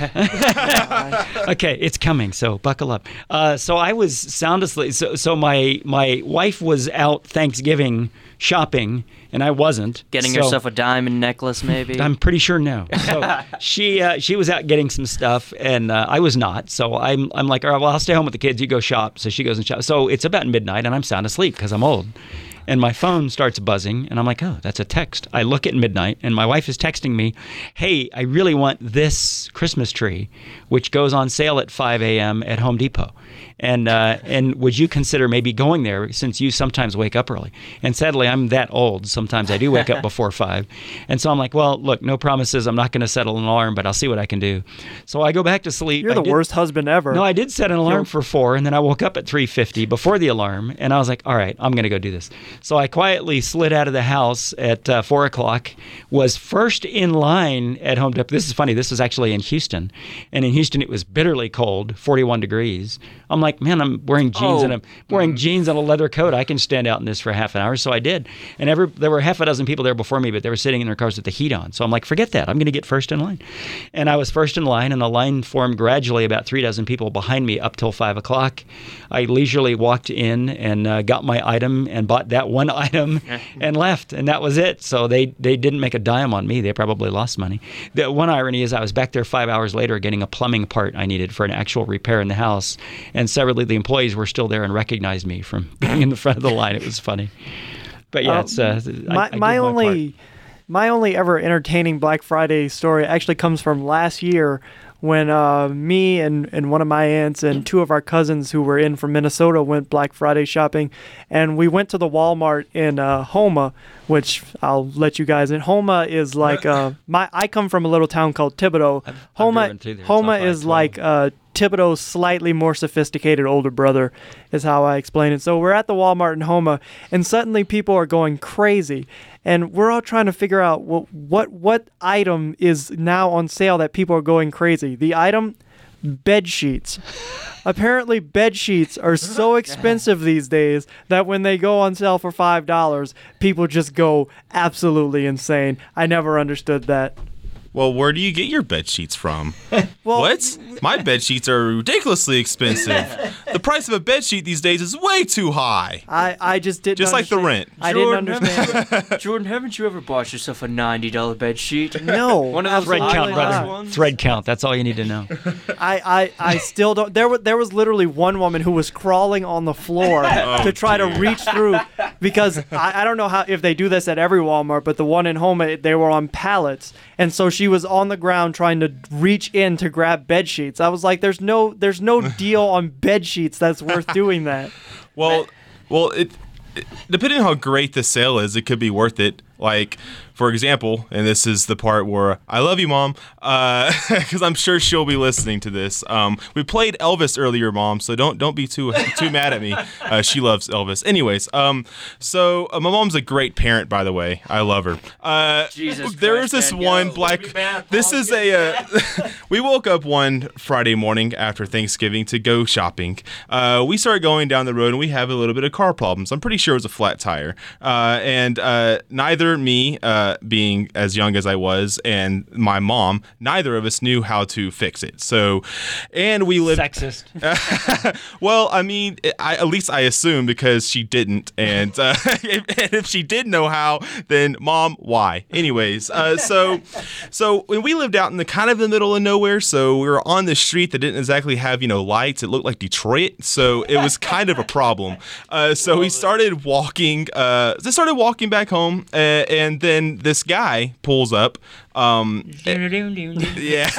Okay, it's coming, so buckle up. Uh, so I was sound asleep. So, so my my wife was out Thanksgiving shopping, and I wasn't. Getting So- yourself a diamond necklace, maybe. I'm pretty sure no. So she uh, she was out getting some stuff, and uh, I was not. So I'm I'm like, all right, well, I'll stay home with the kids. You go shop. So she goes and shop. So it's about midnight, and I'm sound asleep because I'm old. And my phone starts buzzing, and I'm like, oh, that's a text. I look at midnight, and my wife is texting me, hey, I really want this Christmas tree, which goes on sale at five a.m. at Home Depot. And uh, and would you consider maybe going there since you sometimes wake up early? And sadly, I'm that old. Sometimes I do wake up before five. And so I'm like, well, look, no promises. I'm not going to set an alarm, but I'll see what I can do. So I go back to sleep. You're I the did- worst husband ever. No, I did set an alarm for four, and then I woke up at three fifty before the alarm, and I was like, all right, I'm going to go do this. So I quietly slid out of the house at uh, four o'clock, was first in line at Home Depot. This is funny. This was actually in Houston, and in Houston it was bitterly cold, forty-one degrees. I'm like, man, I'm wearing jeans Oh. and I'm wearing jeans and a leather coat. I can stand out in this for half an hour. So I did. And every, there were half a dozen people there before me, but they were sitting in their cars with the heat on. So I'm like, forget that. I'm going to get first in line. And I was first in line, and the line formed gradually about three dozen people behind me up till five o'clock. I leisurely walked in and uh, got my item and bought that one item and left. And that was it. So they, they didn't make a dime on me. They probably lost money. The one irony is I was back there five hours later getting a plumbing part I needed for an actual repair in the house. And several of the employees were still there and recognized me from being in the front of the line. It was funny. But yeah, Uh, it's uh, I- my I did my only part. my only ever entertaining Black Friday story actually comes from last year when uh, me and, and one of my aunts and two of our cousins who were in from Minnesota went Black Friday shopping, and we went to the Walmart in uh, Homa, which I'll let you guys in. Homa is like uh, my I come from a little town called Thibodaux. I've Homa driven through there. It's Homa off I is twelve. like uh, Thibodeau's slightly more sophisticated older brother, is how I explain it. So we're at the Walmart in Homa, and suddenly people are going crazy, and we're all trying to figure out what what what item is now on sale that people are going crazy. The item, bed sheets. Apparently, bed sheets are so expensive these days that when they go on sale for five dollars, people just go absolutely insane. I never understood that. Well, where do you get your bed sheets from? Well, What? My bed sheets are ridiculously expensive. The price of a bed sheet these days is way too high. I, I just didn't Just like the understand- rent. I didn't Jordan, understand it. Jordan, haven't you ever bought yourself a ninety dollar bed sheet? No. One of those Thread absolutely count, Island not. brother. ones? Thread count. That's all you need to know. I, I, I still don't. There was there was literally one woman who was crawling on the floor to try to reach through because I, I don't know how if they do this at every Walmart, but the one in Homa they were on pallets, and so she was on the ground trying to reach in to grab bed sheets. I was like, "There's no there's no deal on bed sheets that's worth doing that." Well, well, it, it depending on how great the sale is, it could be worth it. Like, for example, and this is the part where I love you, Mom, because I'm sure she'll be listening to this. Um, we played Elvis earlier, Mom, so don't don't be too too mad at me. Uh, she loves Elvis. Anyways, um, so uh, my mom's a great parent, by the way. I love her. Uh, Jesus there Christ, was this Danielle. one black. This is a. Uh, we woke up one Friday morning after Thanksgiving to go shopping. Uh, we started going down the road, and we have a little bit of car problems. I'm pretty sure it was a flat tire, uh, and uh, neither me. Uh, uh, being as young as I was, and my mom, neither of us knew how to fix it. So, and we lived. Sexist. Well, I mean, I, at least I assume because she didn't, and, uh, if, and if she did know how, then mom, why? Anyways, uh, so so when we lived out in the kind of the middle of nowhere, so we were on the street that didn't exactly have you know lights. It looked like Detroit, so it was kind of a problem. Uh, so we started walking. Uh, they started walking back home, uh, and then this guy pulls up. Um, yeah.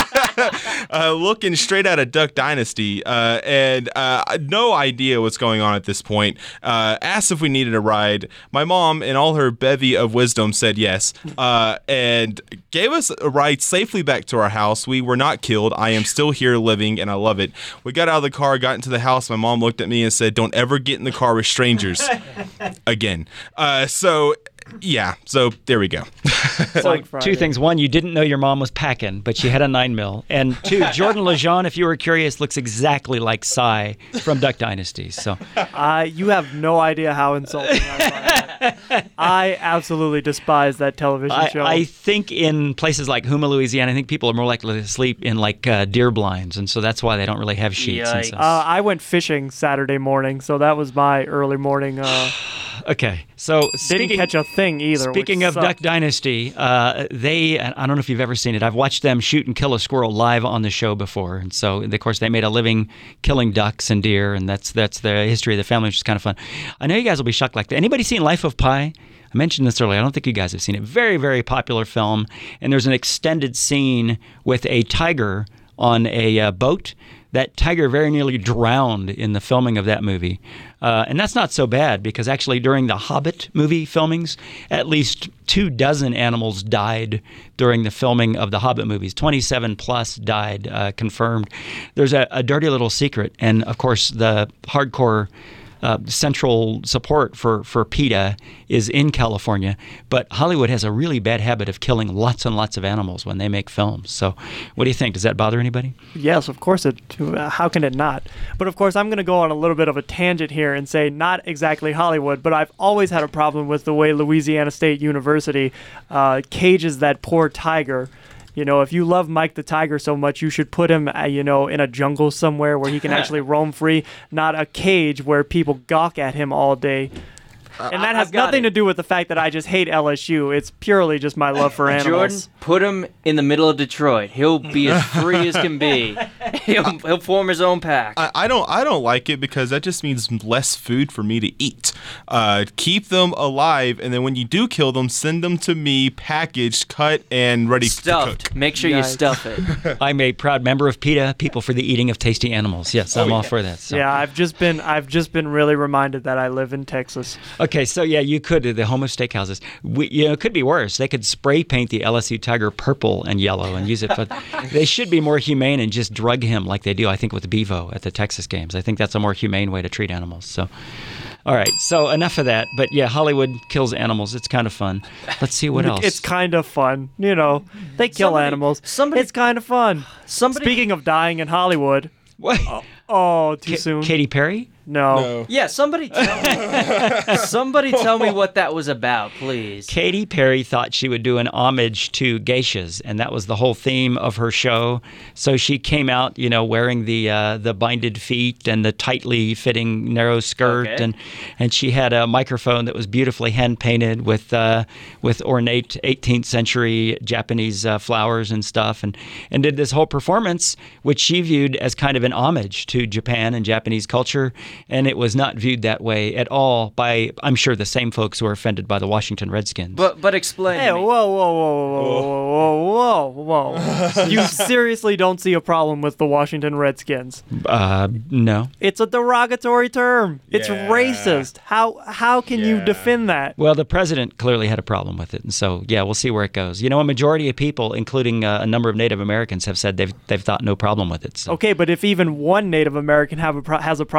uh, looking straight out of Duck Dynasty, uh, and uh, no idea what's going on at this point. Uh, asked if we needed a ride. My mom, in all her bevy of wisdom, said yes, uh, and gave us a ride safely back to our house. We were not killed. I am still here living, and I love it. We got out of the car, got into the house. My mom looked at me and said, "Don't ever get in the car with strangers again." Uh, so. Yeah, so there we go. So two things. One, you didn't know your mom was packing, but she had a nine mil. And two, Jordan Lejeune, if you were curious, looks exactly like Cy from Duck Dynasty. So Uh, you have no idea how insulting I find that. I absolutely despise that television I, show. I think in places like Houma, Louisiana, I think people are more likely to sleep in like uh, deer blinds, and so that's why they don't really have sheets. And Yikes. stuff. uh, I went fishing Saturday morning, so that was my early morning. Uh, Okay, so didn't speaking, catch a thing either. speaking which of Duck sucked. Dynasty, uh, they, I don't know if you've ever seen it, I've watched them shoot and kill a squirrel live on the show before, and so, of course, they made a living killing ducks and deer, and that's that's the history of the family, which is kind of fun. I know you guys will be shocked like that. Anybody seen Life of Pi? I mentioned this earlier. I don't think you guys have seen it. Very, very popular film, and there's an extended scene with a tiger on a uh, boat. That tiger very nearly drowned in the filming of that movie. Uh, and that's not so bad because actually during the Hobbit movie filmings, at least two dozen animals died during the filming of the Hobbit movies. twenty-seven plus died, uh, confirmed. There's a, a dirty little secret. And of course, the hardcore Uh, central support for, for PETA is in California, but Hollywood has a really bad habit of killing lots and lots of animals when they make films. So what do you think? Does that bother anybody? Yes, of course it. uh, How can it not? But of course, I'm going to go on a little bit of a tangent here and say not exactly Hollywood, but I've always had a problem with the way Louisiana State University uh, cages that poor tiger. You know, if you love Mike the Tiger so much, you should put him, uh, you know, in a jungle somewhere where he can actually roam free, not a cage where people gawk at him all day. And that I- has I've got nothing it. to do with the fact that I just hate L S U. It's purely just my love for animals. Jordan, put him in the middle of Detroit. He'll be as free as can be. He'll, he'll form his own pack. I, I don't I don't like it because that just means less food for me to eat. Uh, keep them alive, and then when you do kill them, send them to me packaged, cut, and ready to Stuffed. cook. Make sure you Yikes. stuff it. I'm a proud member of PETA, People for the Eating of Tasty Animals. Yes, I'm all for that. So. Yeah, I've just been I've just been really reminded that I live in Texas. Okay, so yeah, you could, the home of steakhouses. We, you know, it could be worse. They could spray paint the L S U Tiger purple and yellow and use it, but they should be more humane and just drug him like they do, I think, with Bevo at the Texas games. I think that's a more humane way to treat animals. So, all right, so enough of that. But yeah, Hollywood kills animals. It's kind of fun. Let's see what else. It's kind of fun, you know. They kill Somebody- animals. somebody- it's kind of fun. Somebody- Speaking of dying in Hollywood, What? oh, too Ka- soon. Katy Perry? No. Yeah, somebody tell me. somebody tell me what that was about, please. Katy Perry thought she would do an homage to geishas, and that was the whole theme of her show. So she came out, you know, wearing the uh, the binded feet and the tightly fitting narrow skirt, Okay. and and she had a microphone that was beautifully hand painted with uh, with ornate eighteenth century Japanese uh, flowers and stuff, and and did this whole performance, which she viewed as kind of an homage to Japan and Japanese culture. And it was not viewed that way at all by, I'm sure, the same folks who are offended by the Washington Redskins. But but explain. Hey, to whoa, me. whoa, whoa, whoa, whoa, whoa, whoa. You seriously don't see a problem with the Washington Redskins. Uh, no. It's a derogatory term. It's Yeah. racist. How how can you Yeah. defend that? Well, the president clearly had a problem with it, and so yeah, we'll see where it goes. You know, a majority of people, including uh, a number of Native Americans, have said they've they've thought no problem with it. So. Okay, but if even one Native American have a pro- has a problem with it, is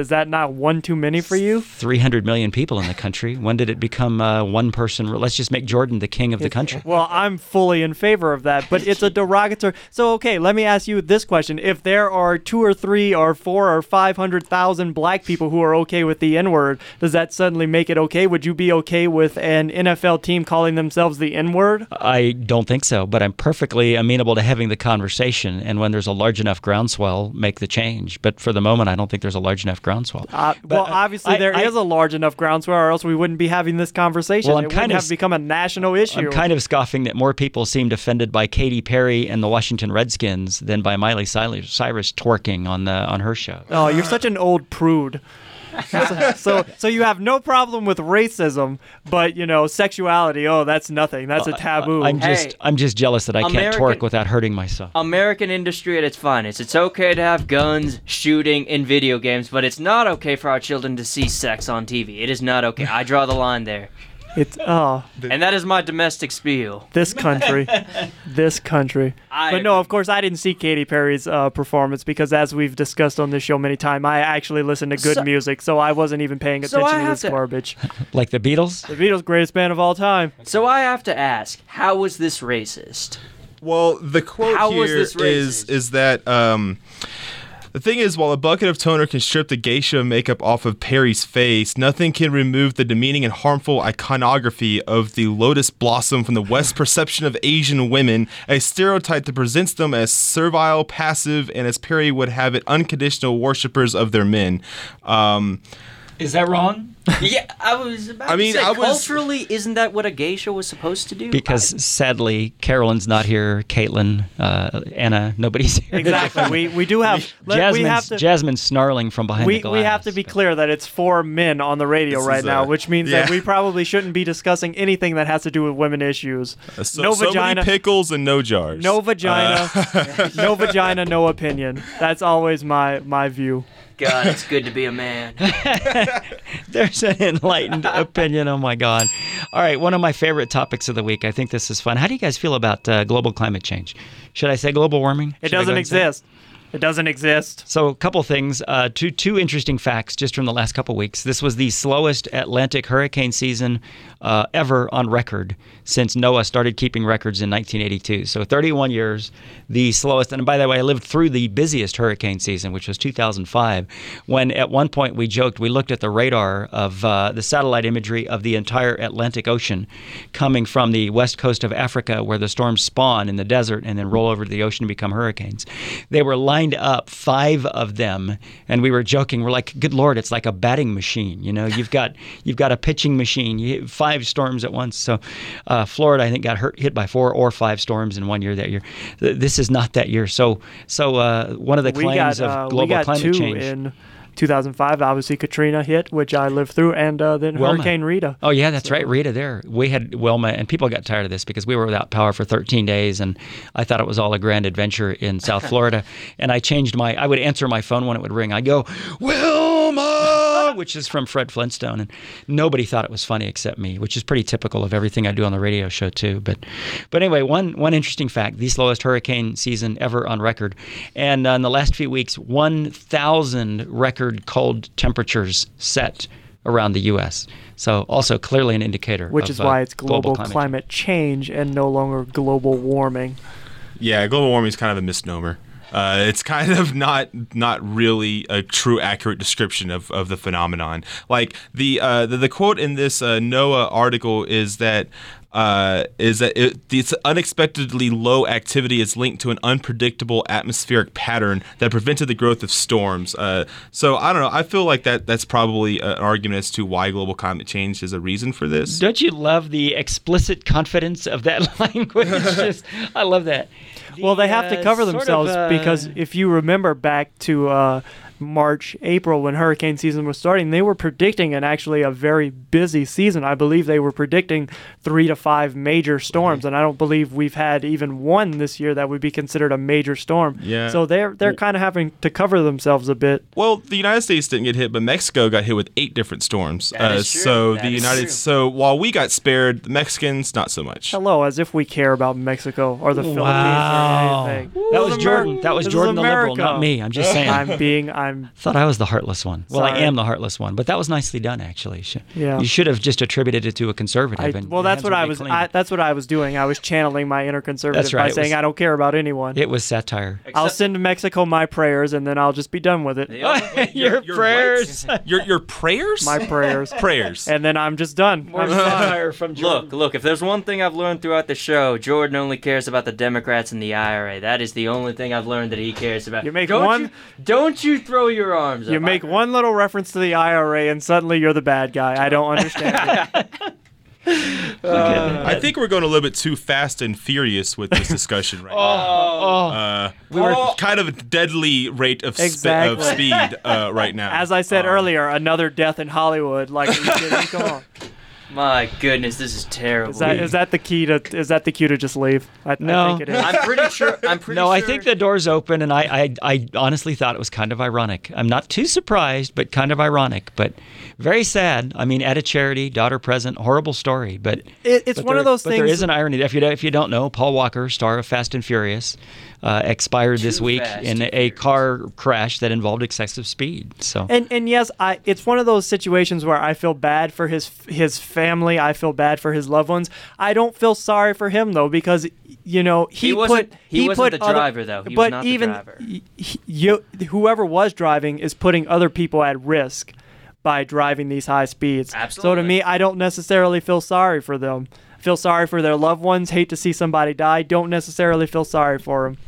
Is that not one too many for you? three hundred million people in the country. When did it become uh, one person? Let's just make Jordan the king of the country. Well, I'm fully in favor of that, but it's a derogatory. So, okay, let me ask you this question: if there are two or three or four or five hundred thousand black people who are okay with the N-word, does that suddenly make it okay? Would you be okay with an N F L team calling themselves the N-word? I don't think so, but I'm perfectly amenable to having the conversation, and when there's a large enough groundswell, make the change. But for the moment, I don't think there's a large enough groundswell. Uh, But, well, uh, obviously I- there is I- a large enough groundswell, or else we wouldn't be having this conversation. Well, I'm it kind wouldn't of have become a national issue. I'm kind of scoffing that more people seemed offended by Katy Perry and the Washington Redskins than by Miley Cyrus, Cyrus twerking on the on her show. Oh, you're such an old prude. so, so, so you have no problem with racism, but you know, sexuality. Oh, that's nothing. That's a taboo. I'm just Hey, I'm just jealous that I can't American- twerk without hurting myself. American industry at its finest. It's okay to have guns, shooting, and video games, but it's not okay for our children to see sex on T V. It is not okay. I draw the line there. It's oh, And that is my domestic spiel. this country, this country. I But no, agree. of course, I didn't see Katy Perry's uh, performance because, as we've discussed on this show many times, I actually listen to good So- music, so I wasn't even paying So I attention to have this to- garbage. Like the Beatles? The Beatles' greatest band of all time. So I have to ask, how was this racist? Well, the quote How was here this is racist? is that um, the thing is, while a bucket of toner can strip the geisha makeup off of Perry's face, nothing can remove the demeaning and harmful iconography of the lotus blossom from the West's perception of Asian women, a stereotype that presents them as servile, passive, and as Perry would have it, unconditional worshippers of their men. Um, Is that wrong? Yeah, I was about I mean, to say, I was- culturally, isn't that what a geisha was supposed to do? Because sadly, Carolyn's not here. Caitlin, uh, Anna, nobody's here. Exactly. we we do have. let- we Jasmine's, have to. Jasmine's snarling from behind we, the glass. we have to be clear that it's for men on the radio This right is, now, uh, which means that yeah. we probably shouldn't be discussing anything that has to do with women issues. so, no so many vagina, pickles and no jars. no vagina, Uh, no vagina, no opinion. That's always my my view. God, it's good to be a man. There's an enlightened opinion. Oh my God! All right, one of my favorite topics of the week. I think this is fun. How do you guys feel about uh, global climate change? Should I say global warming? It Should I go doesn't ahead and say it? exist. It doesn't exist. So a couple things, uh, two two interesting facts just from the last couple weeks. This was the slowest Atlantic hurricane season uh, ever on record since NOAA started keeping records in nineteen eighty-two. So thirty-one years, the slowest. And by the way, I lived through the busiest hurricane season, which was two thousand five, when at one point we joked, we looked at the radar of uh, the satellite imagery of the entire Atlantic Ocean coming from the west coast of Africa, where the storms spawn in the desert and then roll over to the ocean and become hurricanes. They were lined up, five of them, and we were joking. We're like, "Good Lord, it's like a batting machine." You know, you've got you've got a pitching machine. You hit five storms at once. So, uh, Florida, I think, got hurt, hit by four or five storms in one year that year. Th- This is not that year. So, so uh, one of the We claims got of uh, global we got climate two change. in two thousand five. Obviously, Katrina hit, which I lived through, and uh, then Wilma. Hurricane Rita. Oh yeah, that's right, Rita. There, we had Wilma, and people got tired of this because we were without power for thirteen days, and I thought it was all a grand adventure in South Florida. And I changed my. I would answer my phone when it would ring. I go, Wilma, which is from Fred Flintstone, and nobody thought it was funny except me, which is pretty typical of everything I do on the radio show too. But, but anyway, one one interesting fact: the slowest hurricane season ever on record, and uh, in the last few weeks, one thousand record cold temperatures set around the U S. So also clearly an indicator. Which of, is uh, why it's global, climate climate, change and no longer global warming. Yeah, global warming is kind of a misnomer. Uh, it's kind of not not really a true accurate description of, of the phenomenon. Like the uh, the, the quote in this uh, NOAA article is that uh, is that it, it's unexpectedly low activity is linked to an unpredictable atmospheric pattern that prevented the growth of storms. Uh, so I don't know. I feel like that that's probably an argument as to why global climate change is a reason for this. Don't you love the explicit confidence of that language? Just, I love that. Well, they have to uh, cover sort of, themselves uh, because if you remember back to uh, March, April, when hurricane season was starting, they were predicting an actually a very busy season. I believe they were predicting three to five major storms, and I don't believe we've had even one this year that would be considered a major storm. Yeah. So they're they're kind of having to cover themselves a bit. Well, the United States didn't get hit, but Mexico got hit with eight different storms. That uh, is true. So That the is United true. so while we got spared, the Mexicans not so much. Hello, as if we care about Mexico or the Wow. Philippines or anything. That was Amer- Jordan. That was this is Jordan the liberal, America. not me. I'm just saying. I'm being. I'm. thought I was the heartless one. Well, I Sorry. am the heartless one, but that was nicely done, actually. Sh- Yeah. You should have just attributed it to a conservative. I, and well, your that's hands what would I be was. clean. I, that's what I was doing. I was channeling my inner conservative That's right, by it saying was- I don't care about anyone. It was satire. I'll send Mexico my prayers, and then I'll just be done with it. your your prayers. Your your prayers? My prayers. prayers. And then I'm just done. More I'm done. satire from Jordan. Look, look, if there's one thing I've learned throughout the show, Jordan only cares about the Democrats and the I R A. That is the only thing I've learned that he cares about. You make don't one- You, don't you throw your arms up. You make one little reference to the I R A, and suddenly you're the bad guy. I don't understand it. I think we're going a little bit too fast and furious with this discussion right Oh, now. Uh, we were kind of a deadly rate of, sp- Exactly. of speed uh, right now. As I said Um, earlier, another death in Hollywood. Like, are you kidding? Come on. My goodness, this is terrible. Is that is that the key to is that the cue to just leave? I, No. I think it is. I'm pretty sure. I'm pretty no, sure. I think the door's open, and I, I, I honestly thought it was kind of ironic. I'm not too surprised, but kind of ironic, but very sad. I mean, at a charity, daughter present, horrible story, but It, it's but one there- of those but things. there is an irony. If you don't- if you don't know, Paul Walker, star of Fast and Furious, uh, expired this Too week Fast in and a Furious. car crash that involved excessive speed. So And and yes, I it's one of those situations where I feel bad for his his family. I feel bad for his loved ones. I don't feel sorry for him though, because you know he, He wasn't- put he wasn't put the other- driver, though. He was but not the even driver. y- he- you, whoever was driving is putting other people at risk by driving these high speeds. So to Absolutely. me, I don't necessarily feel sorry for them. I feel sorry for their loved ones. Hate to see somebody die. Don't necessarily feel sorry for them.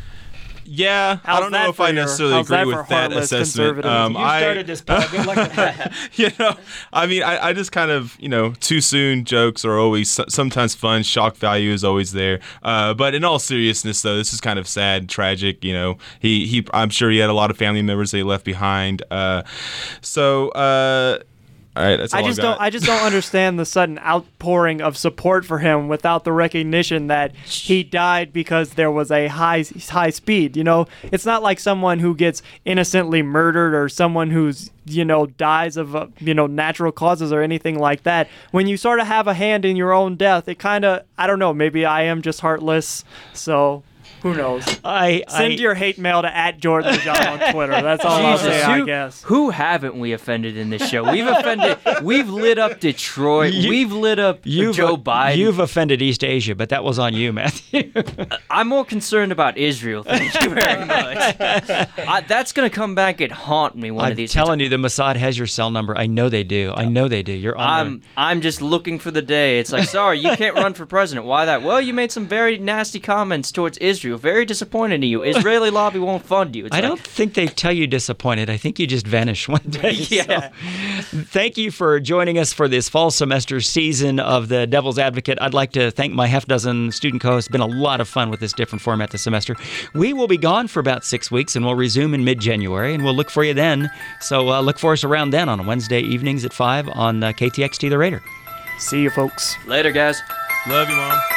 Yeah, I How's don't know that if I for your- necessarily how's agree that with for that heartless assessment. conservatives? Um, You I, started this, pal. Good luck with that. you know, I mean, I, I just kind of, you know, too soon jokes are always so- sometimes fun. Shock value is always there. Uh, but in all seriousness, though, this is kind of sad, tragic. You know, he, he I'm sure he had a lot of family members that he left behind. Uh, so, uh, all right, that's all I just I've got. don't. I just don't understand the sudden outpouring of support for him without the recognition that he died because there was a high high speed. You know, it's not like someone who gets innocently murdered or someone who's you know dies of uh, you know natural causes or anything like that. When you sort of have a hand in your own death, it kind of I don't know. Maybe I am just heartless. So. Who knows? I, Send I your hate mail to at Jordan Lejeune on Twitter. That's all I'll Jesus, say, I who, guess. who haven't we offended in this show? We've offended. We've lit up Detroit. You- we've lit up you've Joe Biden. You've offended East Asia, but that was on you, Matthew. I'm more concerned about Israel. Thank you very much. I, that's gonna come back and haunt me one I'm of these. telling you, the Mossad has your cell number. I know they do. I know they do. You're on I'm I'm just looking for the day. It's like, sorry, you can't run for president. Why that? Well, you made some very nasty comments towards Israel. Very disappointed in you. Israeli lobby won't fund you. It's I like, don't think they tell you disappointed. I think you just vanish one day. Yeah. So, thank you for joining us for this fall semester season of the Devil's Advocate. I'd like to thank my half dozen student co-hosts. It's been a lot of fun with this different format this semester. We will be gone for about six weeks, and we'll resume in mid-January, and we'll look for you then. So uh, look for us around then on Wednesday evenings at five on uh, K T X T The Raider. See you, folks. Later, guys. Love you, Mom.